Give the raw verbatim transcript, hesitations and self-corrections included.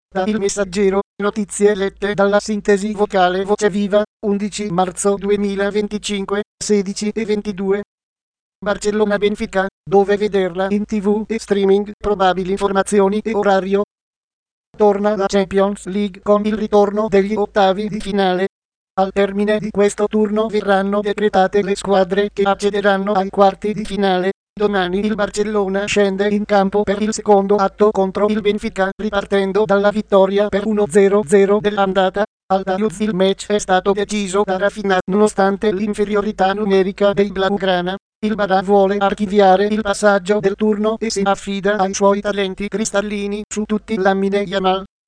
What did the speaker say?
Da Il Messaggero, notizie lette dalla sintesi vocale Voce Viva, undici marzo duemilaventicinque, sedici e ventidue. Barcellona-Benfica, dove vederla in tv e streaming, probabili informazioni e orario. Torna la Champions League con il ritorno degli ottavi di finale. Al termine di questo turno verranno decretate le squadre che accederanno ai quarti di finale. Domani il Barcellona scende in campo per il secondo atto contro il Benfica, ripartendo dalla vittoria per uno zero zero dell'andata. Al Daluz il match è stato deciso da Rafinha nonostante l'inferiorità numerica dei Blaugrana. Il Barà vuole archiviare il passaggio del turno e si affida ai suoi talenti cristallini su tutti. Lamine Yamal